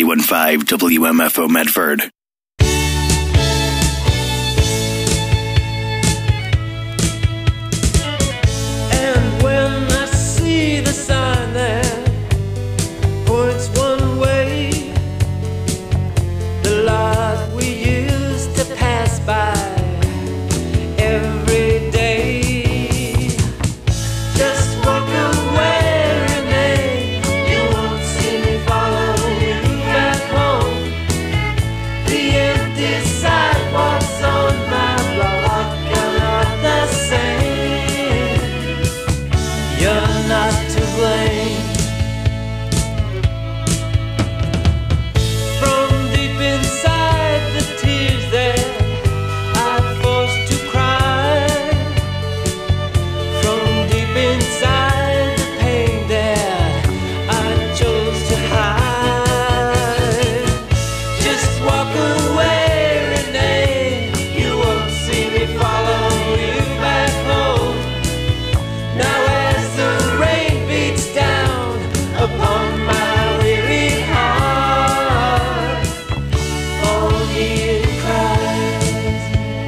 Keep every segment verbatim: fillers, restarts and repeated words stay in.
ninety-one point five W M F O Medford. And when I see the sign that points one way, the light we used to pass by every day, just walk away, Renee. You won't see me follow you back home. The empty sidewalks on my block are not the same. You're not to blame. From deep inside the tears that I'm forced to cry, from deep inside the pain that I chose to hide, just walk away, Renee. You won't see me follow you back home. Now as the rain beats down upon my weary heart, only it cries.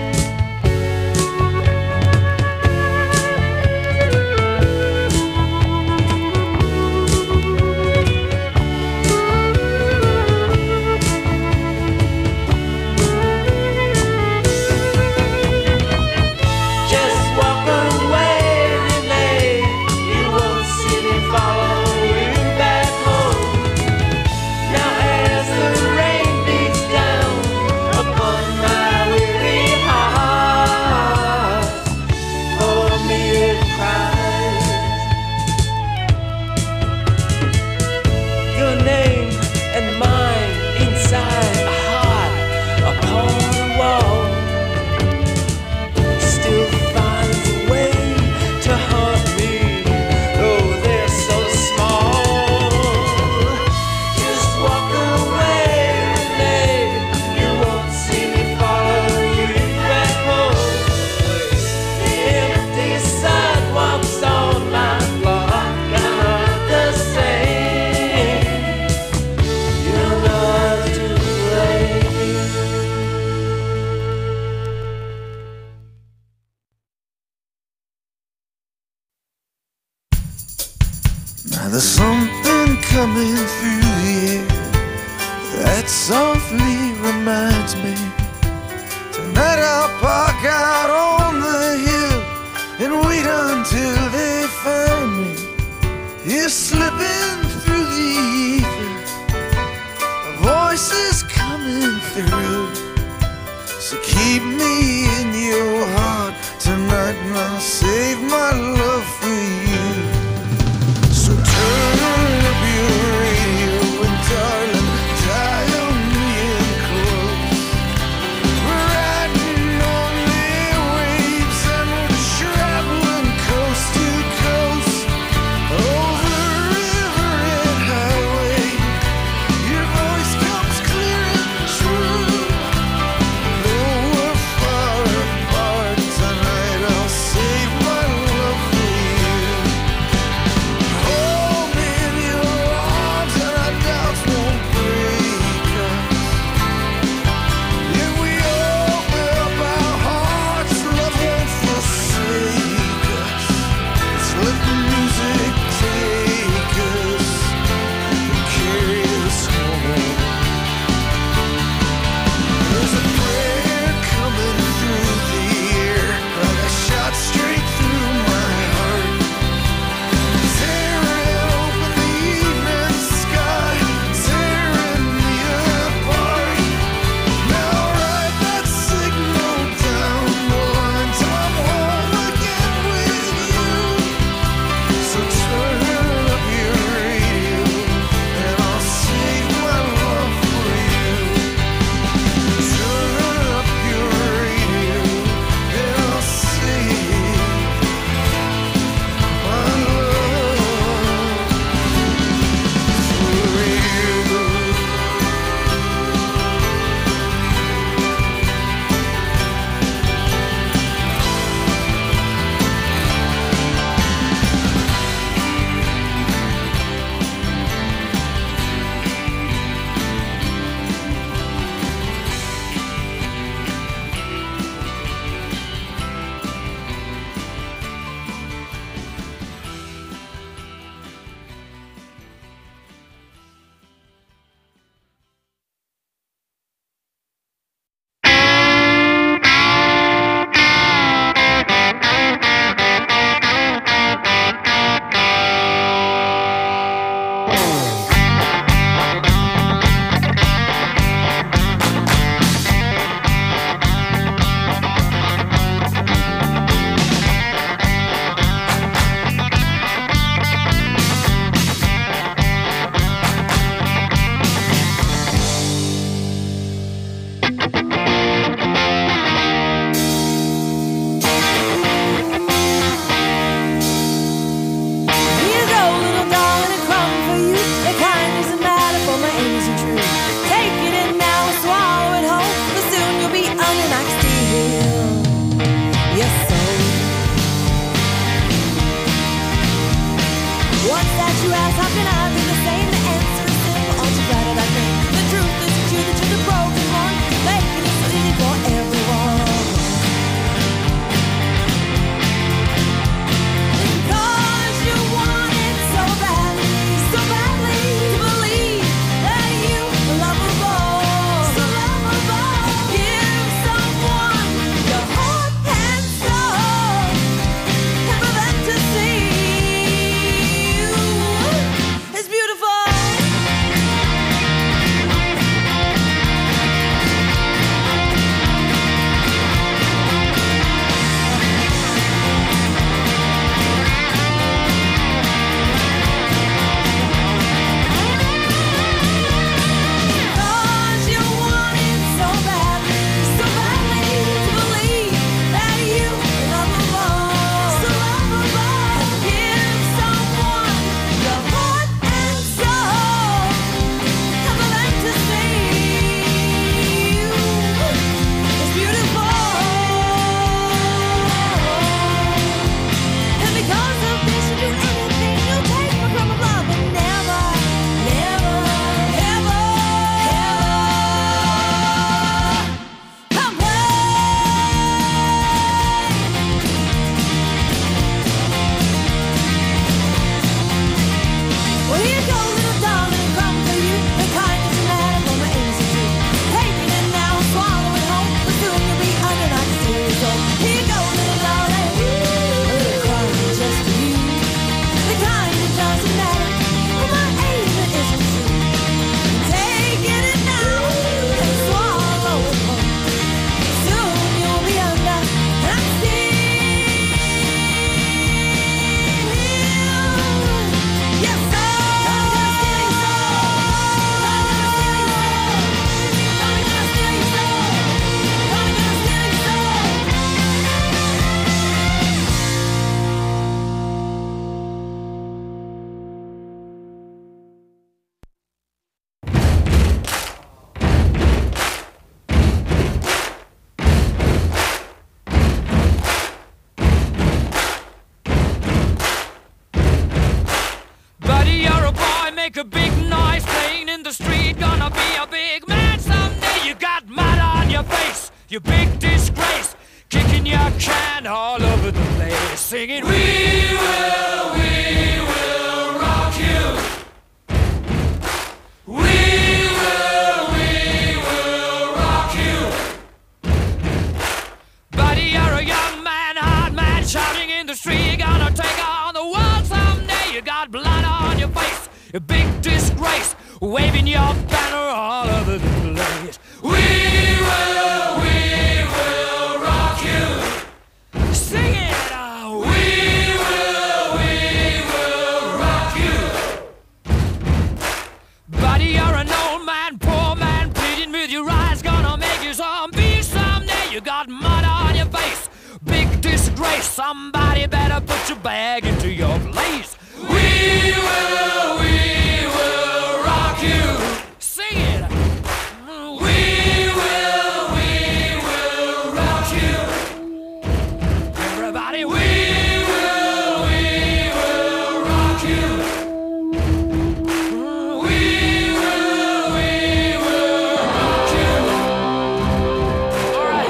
Just walk away, Renee. You won't see me follow you back home. Now as the rain beats down upon my weary heart, for me it cries. Your name and mine inside a heart upon the wall still finds a way to haunt me, though they're so small. Just walk away, Renee. You won't see me follow you back home. The empty sidewalks on my block are not the same. You're not to blame. Now there's something coming through the air that softly reminds me. Tonight I'll park out on the hill and wait until they find me. You're slipping through the ether, a voice is coming through. So keep me in your heart tonight and I'll save my love for you. So turn up your radio and darling, dial me in close. make a big noise playing in the street. Gonna be a big man someday. You got mud on your face, you big disgrace. Kicking your can all over the place, singing, we will, we will rock you. We will, we will rock you. Buddy, you're a young man, hard man, shouting in the street. You're gonna take on the world someday. You got blood on your face, a big disgrace, waving your banner all over the place. We will, we will rock you. Sing it out. We will, we will rock you. Buddy, you're an old man, poor man, pleading with your eyes. Gonna make you zombie someday. You got mud on your face, big disgrace. Somebody better put your bag into your place. We will, we will rock you. Sing it. We will, we will rock you. Everybody, we will, we will rock you. We will, we will rock you. All right.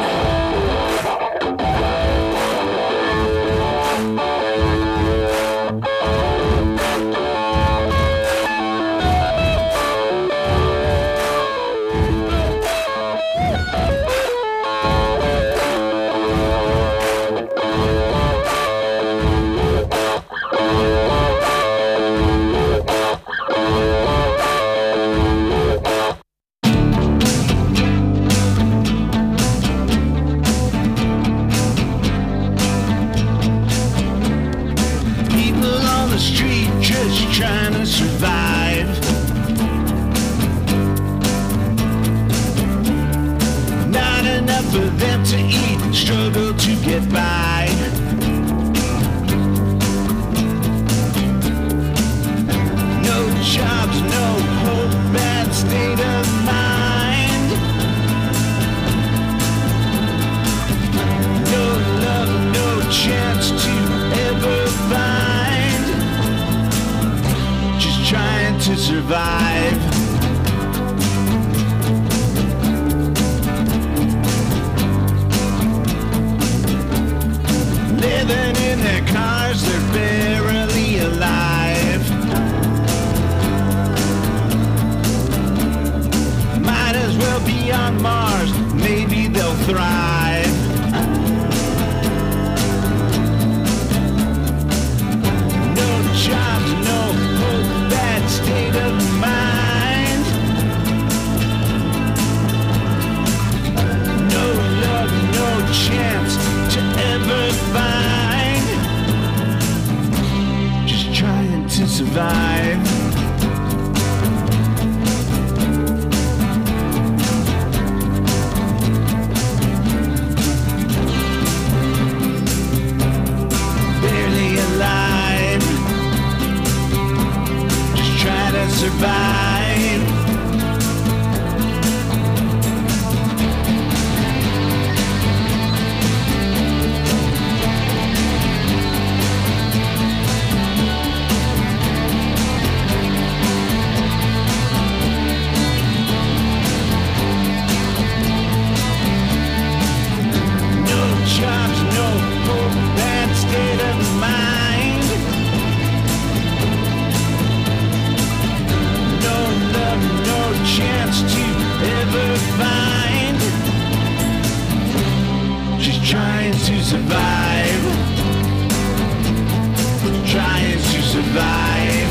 People on the street just trying to survive. Not enough for them to eat, struggle to get by. No jobs, no hope, bad state of mind. No love, no chance to ever find. Just trying to survive. Living in their cars, they're barely alive. Might as well be on Mars, maybe they'll thrive. No jobs, no hope, bad state of mind. No love, no chance to ever find. Just trying to survive. Barely alive. Just try to survive. No jobs, no hope, bad state of mind. No love, no chance to ever find. Just trying to survive. Trying to survive.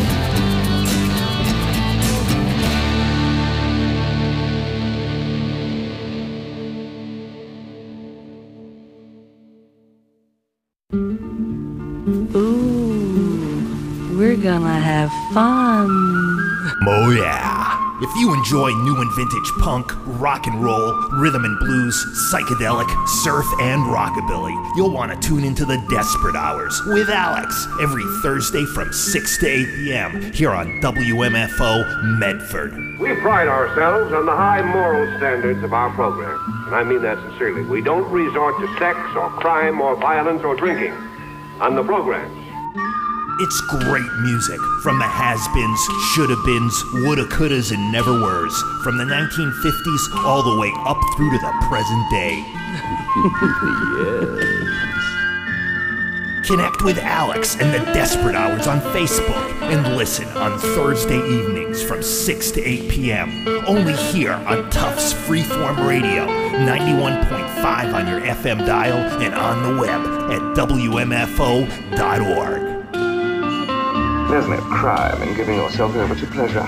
Ooh, we're gonna have fun. Oh yeah. If you enjoy new and vintage punk, rock and roll, rhythm and blues, psychedelic, surf, and rockabilly, you'll want to tune into the Desperate Hours with Alex every Thursday from six to eight p.m. here on W M F O Medford. We pride ourselves on the high moral standards of our program, and I mean that sincerely. We don't resort to sex or crime or violence or drinking on the programs. It's great music from the has-beens, shoulda-beens, woulda, couldas, and never-weres. From the nineteen fifties all the way up through to the present day. Yes. Connect with Alex and the Desperate Hours on Facebook and listen on Thursday evenings from six to eight p.m. Only here on Tufts Freeform Radio, ninety-one point five on your F M dial and on the web at W M F O dot org. There's no crime in giving yourself over to pleasure.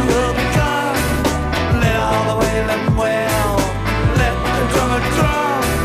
Well, let the drummer drum.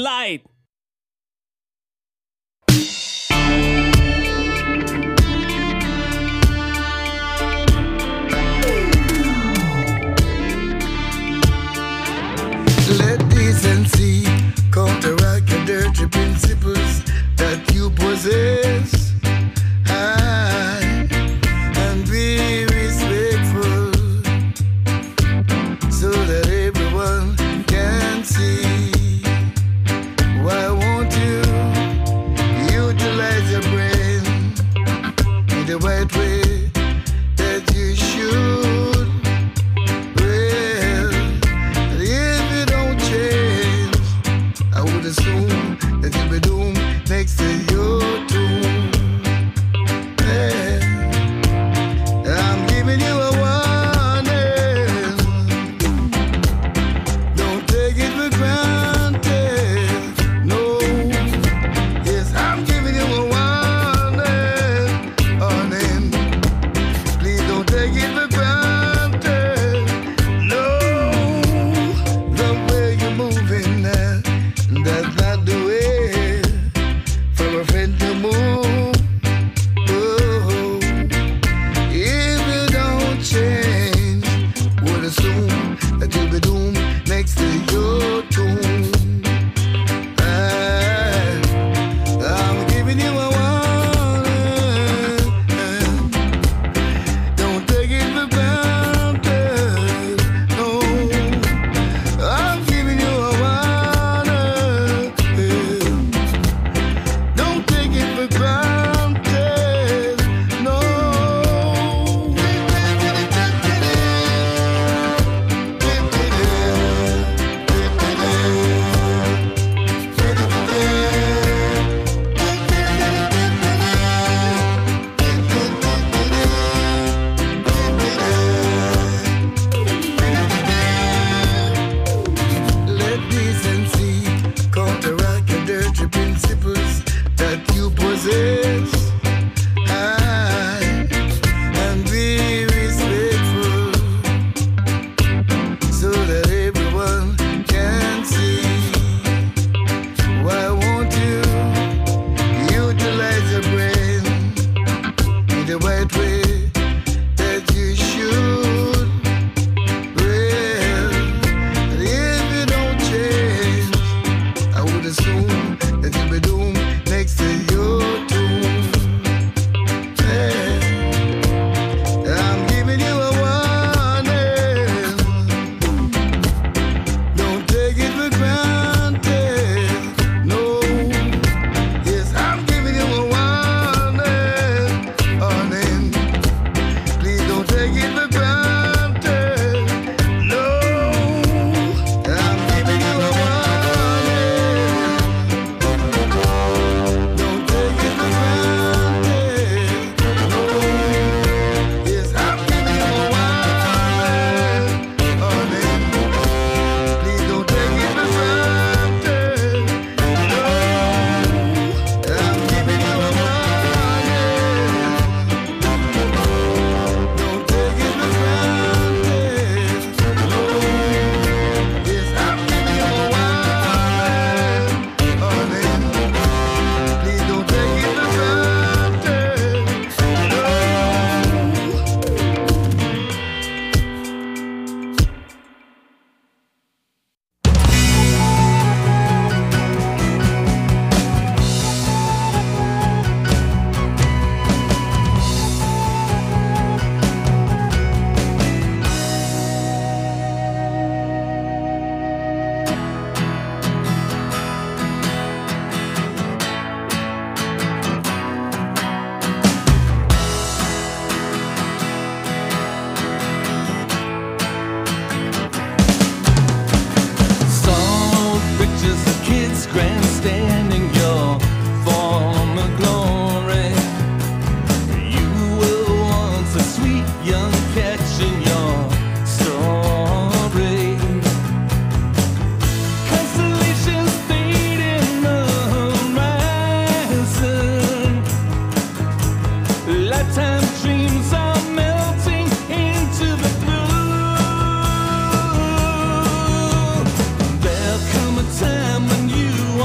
light. Let decency counteract your dirty principles that you possess. High and be respectful so that everyone can see. Why won't you utilize your brain in the right way that you should? Well, if you don't change, I would assume that you'll be doomed next to your tomb. I'm giving you a warning. Don't take it for granted. No. Yes, I'm giving you a warning. Warning. Please don't take it for granted. No. The way you're moving now, that's not the way for a friend to move. Change, would assume that you'll be doomed next to your tomb. I, I'm giving you a warning. Don't take it for granted. No, I'm giving you a warning. Don't take it for granted. No. Let decency counteract your dirty principles that you possess. High and be respectful so that everyone can see. Why won't you utilize your brain in the right way that you should? Well, if you don't change, I would assume that you'll be doomed next to your tomb. I'm giving you a warning. Don't take it for granted. No. Yes, I'm giving you a warning. Warning. Please don't take it for granted. No. I'm giving you a warning. Don't take it for granted. No. Yes, I'm giving you a warning. Warning. Please don't take it for granted. No. I'm giving you a warning. Don't take it for granted. No. Yes, I'm giving you a warning. Warning. Please don't take it for granted. No. Saw pictures of kids grandstanding your former glory. You were once a sweet young catch in your story. Constellations fade in the horizon. Lifetime dreams are melting into the blue. There'll come a time when you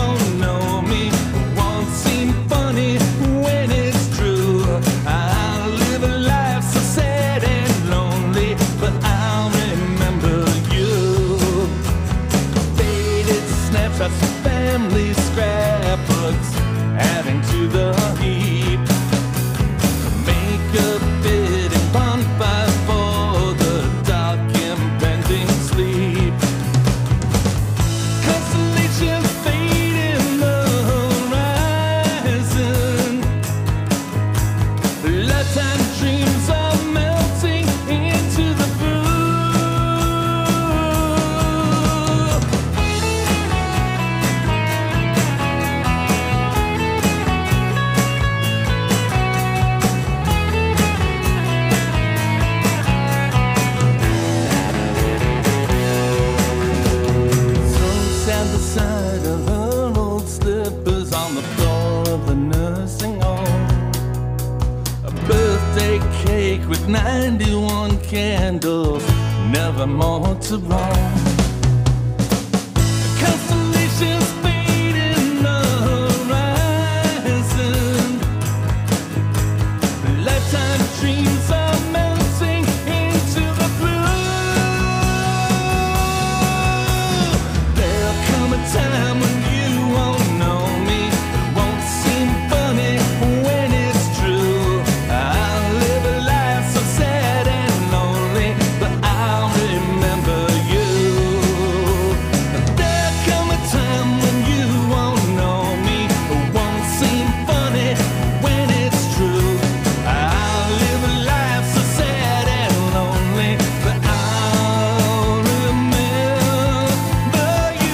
efforts adding to the heap. Make a fitting bonfire for the dark impending sleep. Constellations fade in the horizon. Lifetime dreams are melting into the blue. So sad the sight of her old slippers on the floor of the nursing home. A birthday cake with ninety-one candles, never more to roam. Constellations fade in the horizon. Lifetime dreams are melting into the blue. There'll come a time when you won't know me. It won't seem funny when it's true. I'll live a life so sad and lonely, but I'll remember you. There'll come a time when you won't know me. It won't seem funny when it's true. I'll live a life so sad and lonely, but I'll remember you.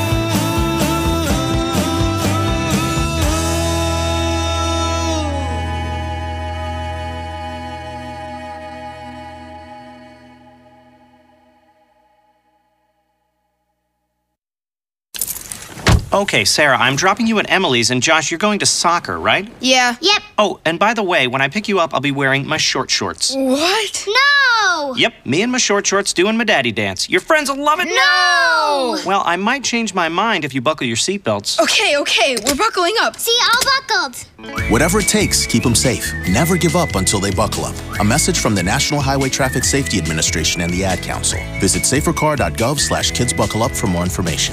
Okay, Sarah, I'm dropping you at Emily's, and Josh, you're going to soccer, right? Yeah. Yep. Oh, and by the way, when I pick you up, I'll be wearing my short shorts. What? No! Yep, me and my short shorts doing my daddy dance. Your friends will love it. No! Well, I might change my mind if you buckle your seatbelts. Okay, okay, we're buckling up. See, all buckled. Whatever it takes, keep them safe. Never give up until they buckle up. A message from the National Highway Traffic Safety Administration and the Ad Council. Visit safercar.gov slash kidsbuckleup for more information.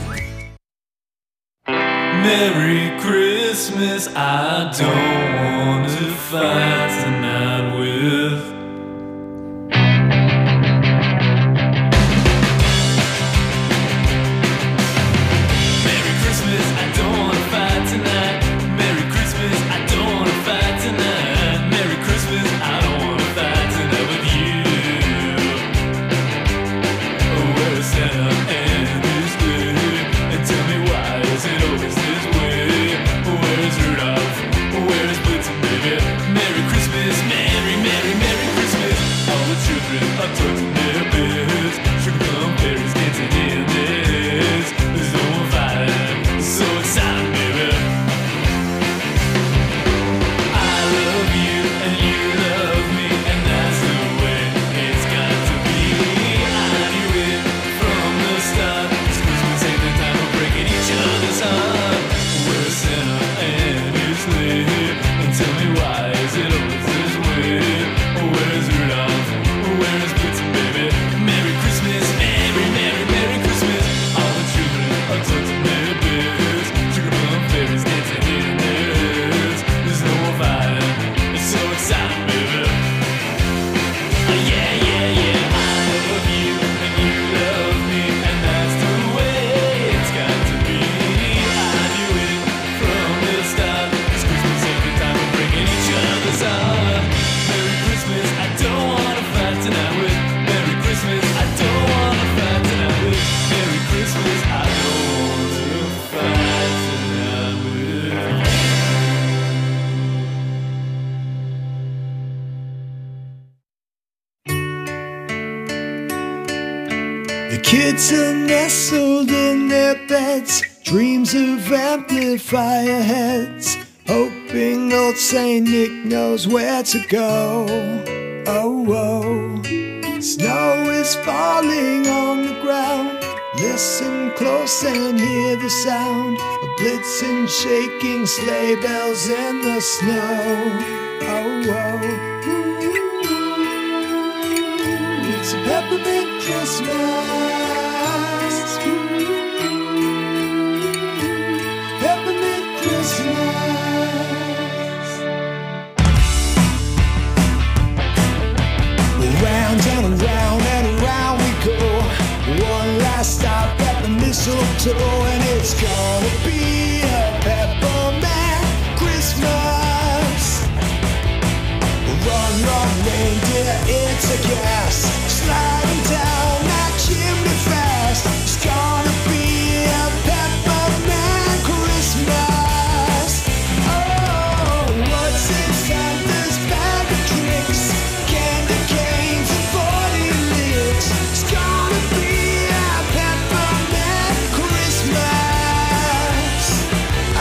Merry Christmas, I don't want to fight tonight with. Merry Christmas, I don't want to fight tonight. Merry Christmas, I don't want to fight tonight. Merry Christmas, I don't want to fight tonight with you. Oh, where is Santa and his sleigh? And tell me, why is it always this way? Where is Rudolph? Where is Blitzen, baby? Merry Christmas, Merry, Merry, Merry Christmas. All the children are tucking their beds. Sugar plum fairies dancing in this. There's no one fighting, so excited, baby. I love you and you love me, and that's the way it's got to be. I knew it from the start. It's Christmas ain't the time of breaking each other's heart. Where's Santa and his sleigh? And tell me, why is it always this way? Where's Rudolph? Where's Blitzen, baby? Merry Christmas, Merry, Merry, Merry Christmas. All the children are tucked in their beds. Sugar plum fairies dancing in this. There's no more fighting. It's so exciting, baby. Oh, yeah, yeah, yeah. I love you and you love me, and that's the way it's got to be. I knew it from the start. It's Christmas ain't the time of breaking each other's heart. Merry Christmas, I don't wanna fight tonight with. Merry Christmas, I don't wanna fight tonight with. Merry Christmas, I don't want to fight tonight with. The kids are nestled in their beds, dreams of amplifier heads, hoping old Saint Nick knows where to go. Oh, oh. Snow is falling on the ground. Listen close and hear the sound of blitzing, shaking sleigh bells in the snow. Oh, oh. It's a peppermint Christmas. Peppermint Christmas. Round and around and around we go. One last stop at the mistletoe, and it's gonna be a peppermint Christmas. Run, run, reindeer, it's a gas, sliding down that chimney fast. It's gonna be a peppermint Christmas. Oh, what's in Santa's bag of tricks? Candy canes and forty licks. It's gonna be a peppermint Christmas. I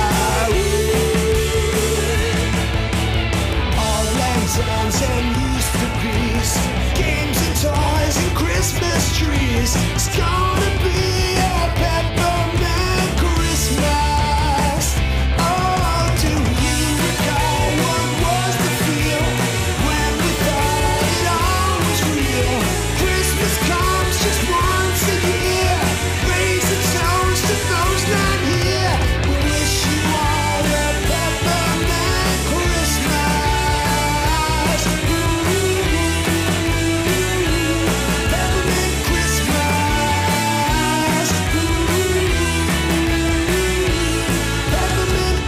will. All lanterns and used to be's, games and toys and Christmas trees. It's gonna be a peppermint Christmas. Oh, do you recall what was the feel when we thought it all was real? Christmas comes just once a year. Raise a toast to those not here. We wish you all a peppermint Christmas. Peppermint Christmas. Peppermint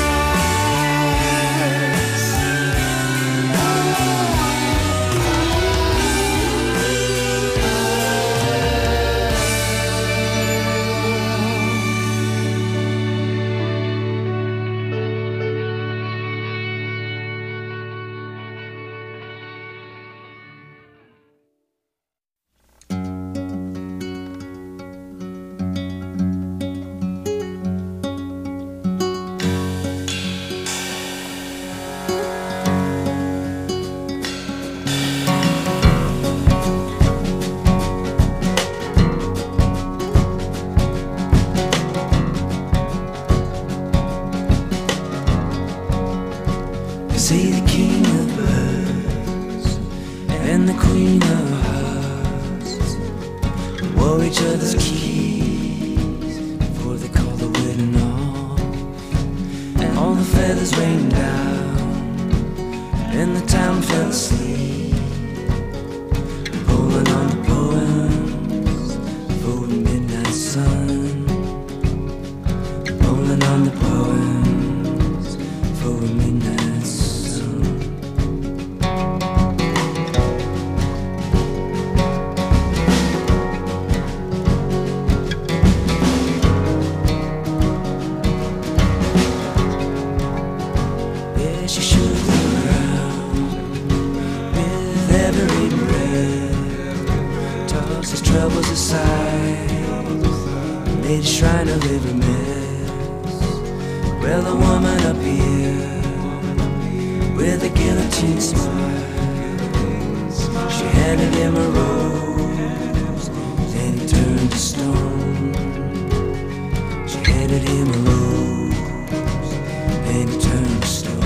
Say the king of birds and the queen of hearts wore each other's keys before they called the wedding off. And all the feathers rained down and the town fell asleep, pulling on the poems for the midnight sun, pulling on the poems for a midnight sun. Yeah, she shook the ground with every breath, tossed his troubles aside, made a shrine of every mess. Well, the woman up here with a guillotine smile, she handed him a rose, then he turned to stone. She handed him a rose, then he turned to stone.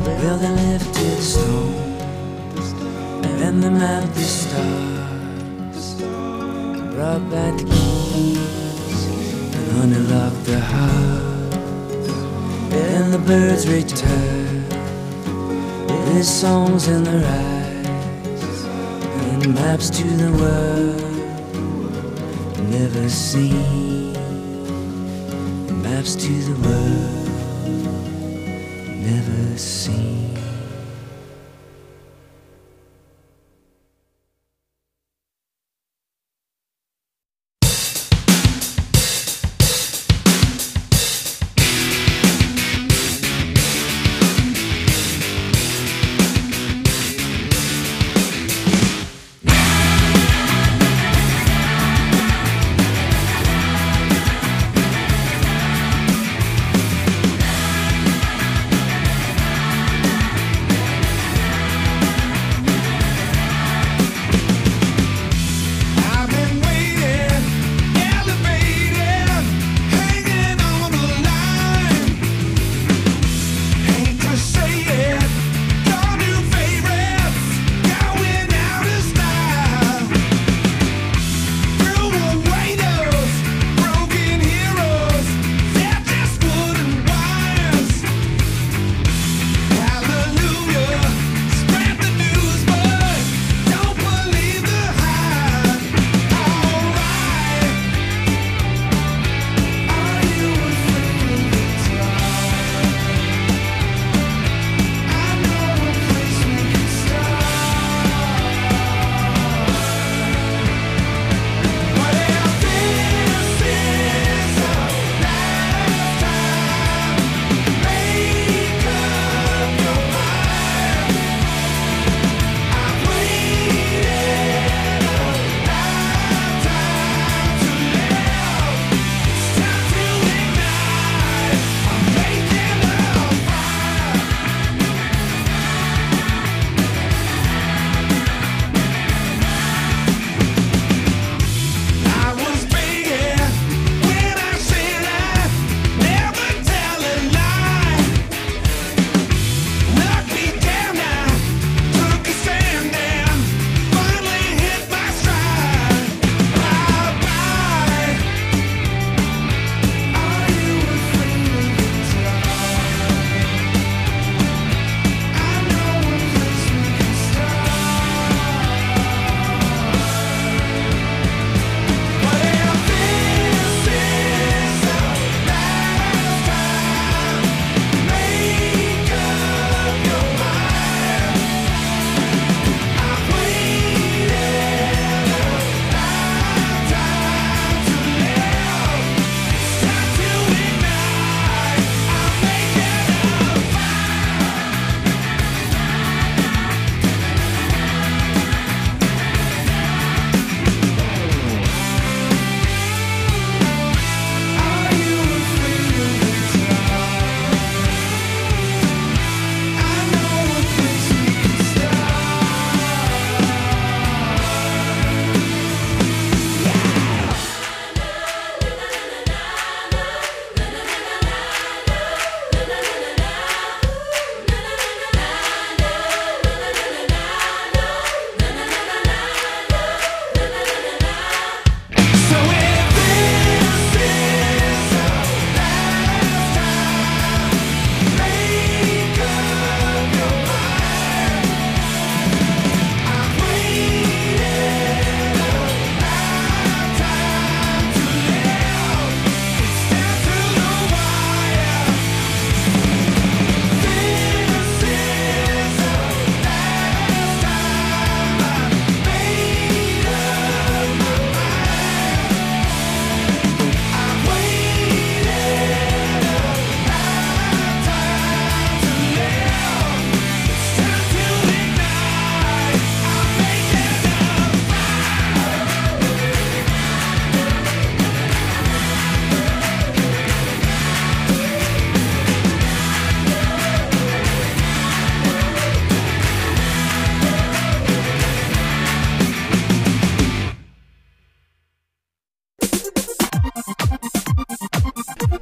Well, they lifted stones and they mapped the stars, brought back the keys and honey locked the heart. And the birds return with songs in their eyes and maps to the world never seen. Maps to the world never seen.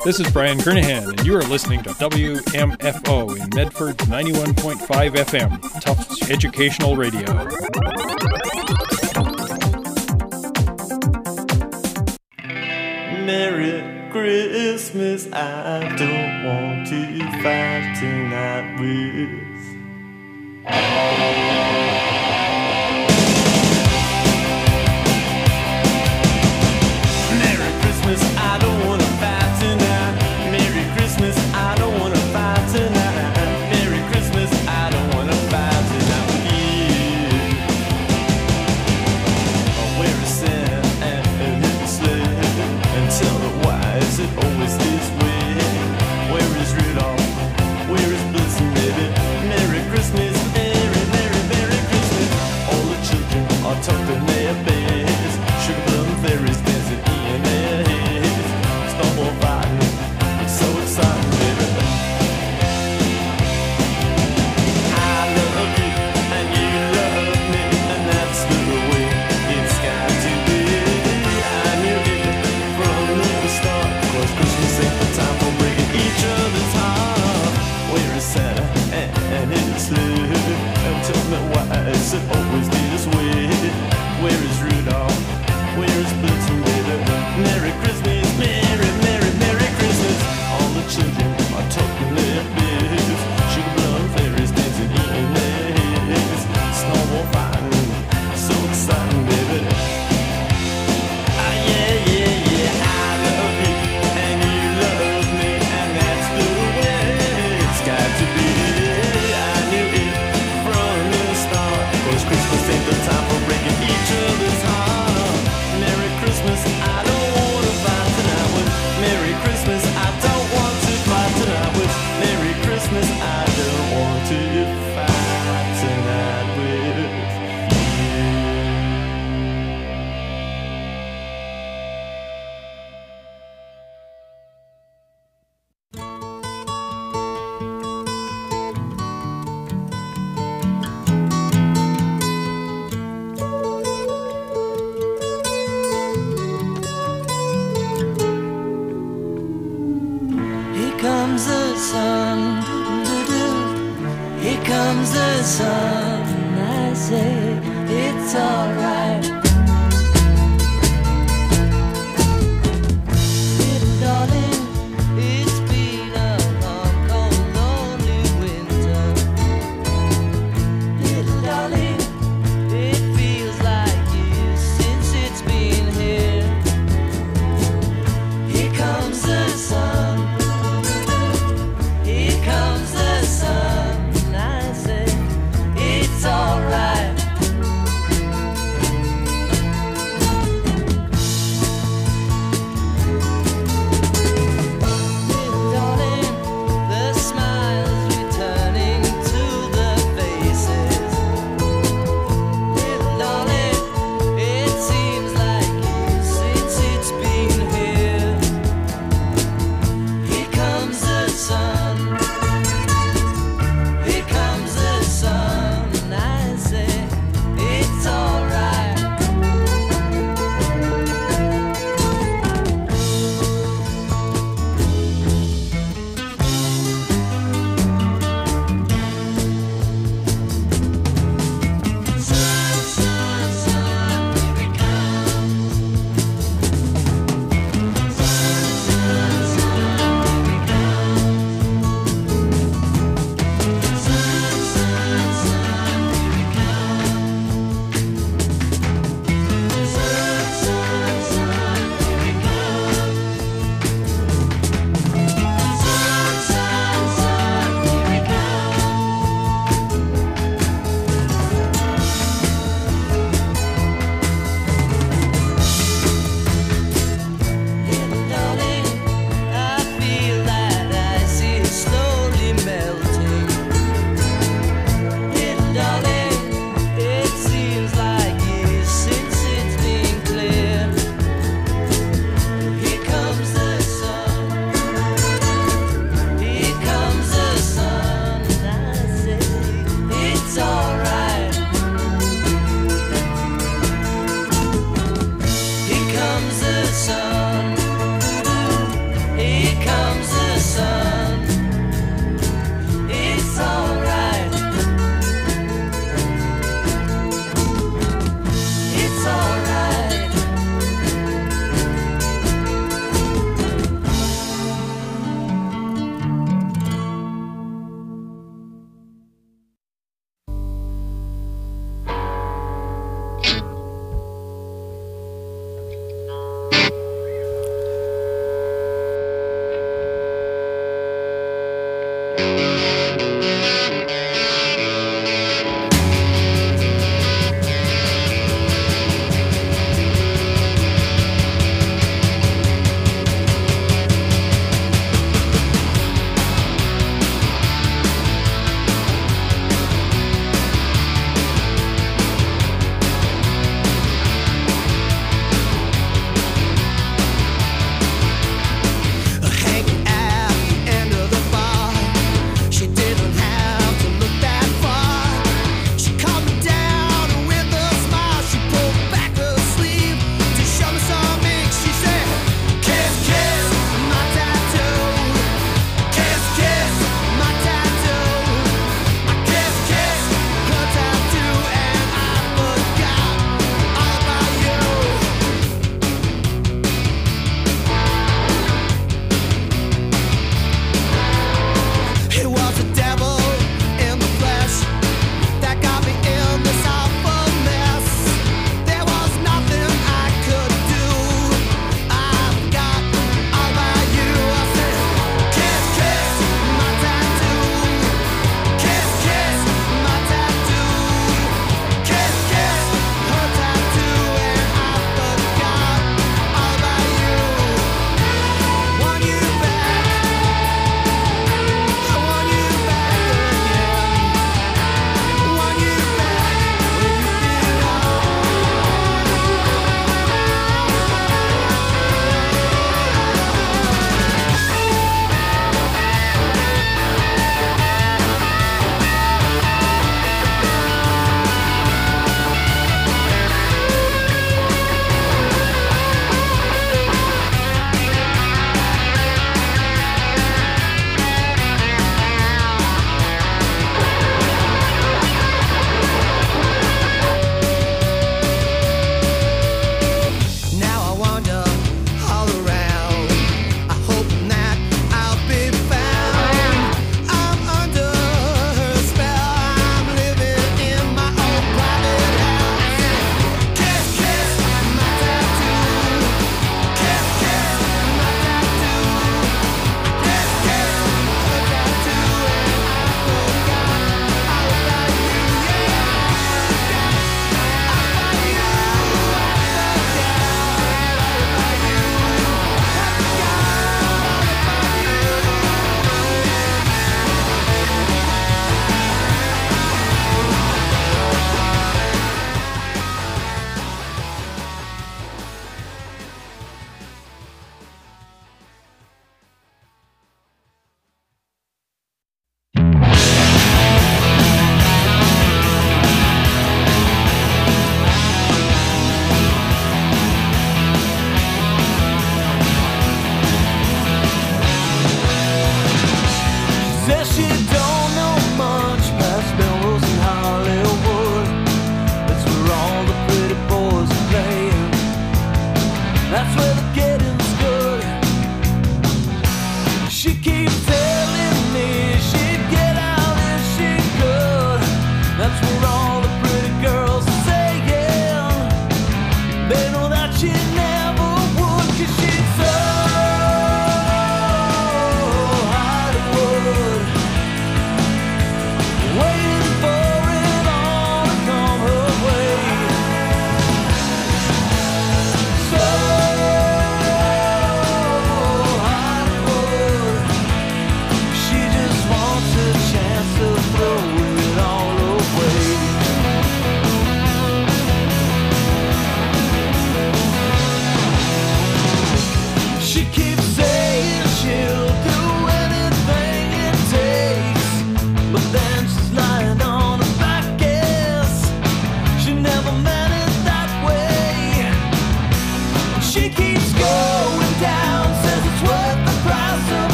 This is Brian Kernahan, and you are listening to W M F O in Medford's ninety-one point five F M, Tufts Educational Radio. Merry Christmas, I don't want to fight tonight with. Merry Christmas, I don't want to fight tonight. Merry Christmas, I don't want to fight tonight. Merry Christmas, I don't want to fight tonight with you. Oh, where is Santa and his sleigh? And tell me why is it always this way? Where is Rudolph? Where is Blitzen, baby? Merry Christmas, Merry, Merry, Merry Christmas. All the children are tucked in their beds. Sugar plum fairies dancing in their heads. Snowball fighting, it's so exciting, baby. I love you and you love me, and that's the way it's got to be. I knew it from the start, 'cause Christmas ain't the time for breaking each other's heart. Where is Santa and, and his sleigh? And tell me why is it always this way? Where is Rudolph? Where is Blitzen, baby? Merry Christmas, Merry, Merry, Merry Christmas. All the children are talking their beds. Sugar plum fairies dancing in their heads. Snowball fighting, so exciting, baby. Ah, yeah, yeah, yeah. I love you and you love me, and that's the way it's got to be. I knew it from the start, 'cause Christmas ain't the time for breaking each other's heart. Merry Christmas, I don't want to fight tonight with. Merry Christmas, I don't want to fight tonight with. Merry Christmas, I don't want to fight tonight with you. Here comes the sun, doo-doo-doo. Here comes the sun. I say it's alright. Little darling, it's been a long, cold, lonely winter. Little darling, it feels like years since it's been here. Here comes the sun. Here comes the sun. I say it's alright.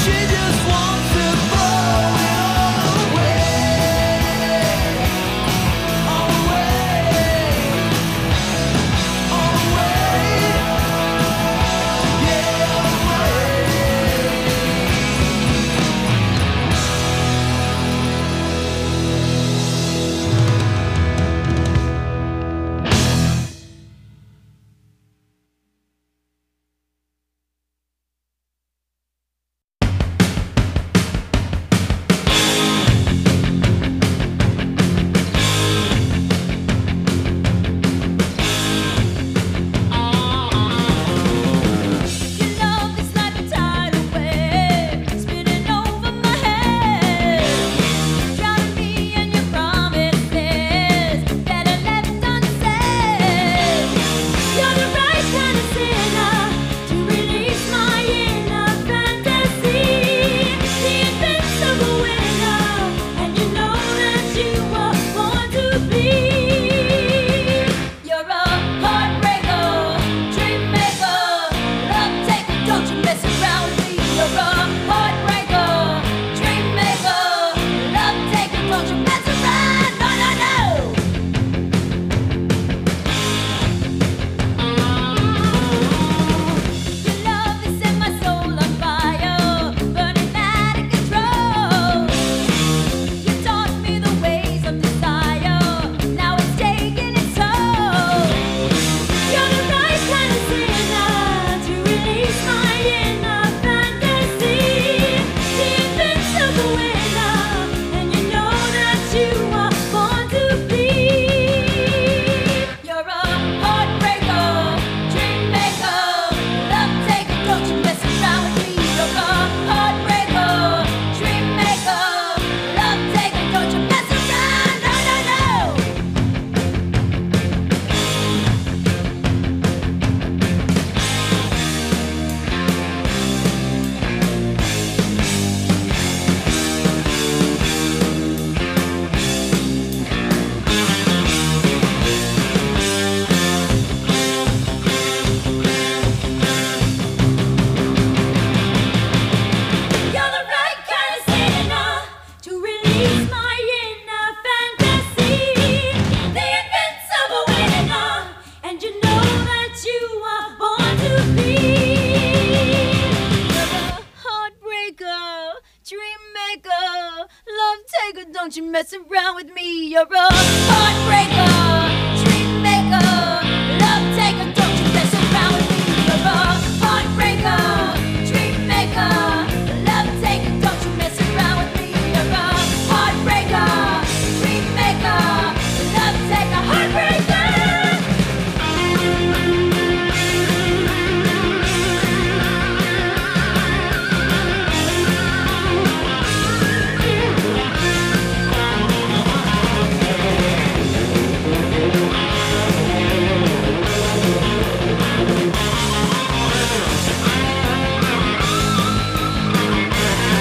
Don't you mess around with me, you're a heartbreaker.